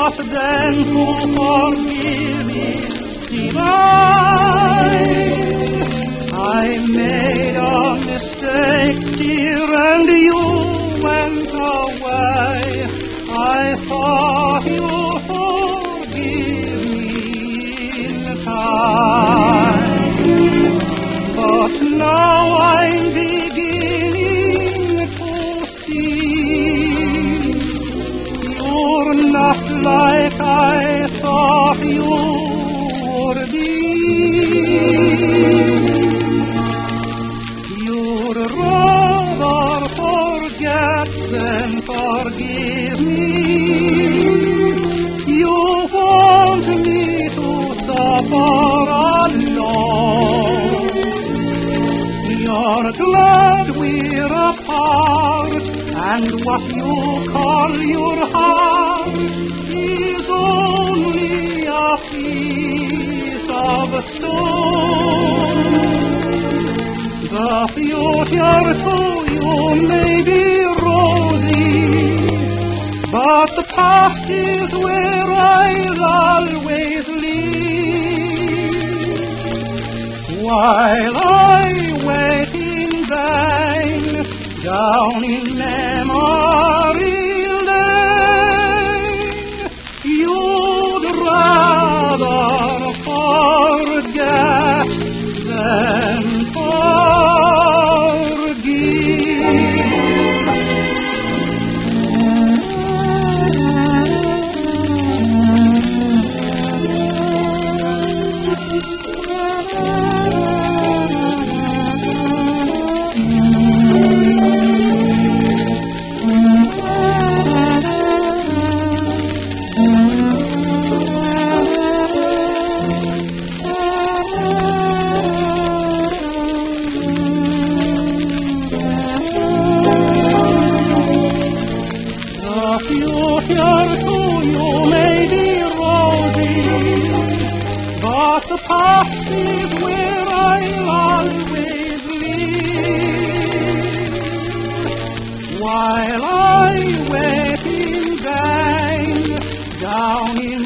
but then to forgive is divine. I made a mistake, dear, and you went away. I thought you'd forgive me in time, but now I'm beginning to see you're not like I thought you would be. You'd rather forget than forgive me. You want me to suffer alone. You're glad we're apart, and what you call your heart is only a piece of stone. The future to you may be rosy, but the past is where I'll always live. While I wait in vain down in memory lane, you'd rather forget than future to you may be rosy, but the past is where I'll always live. While I wait in vain down in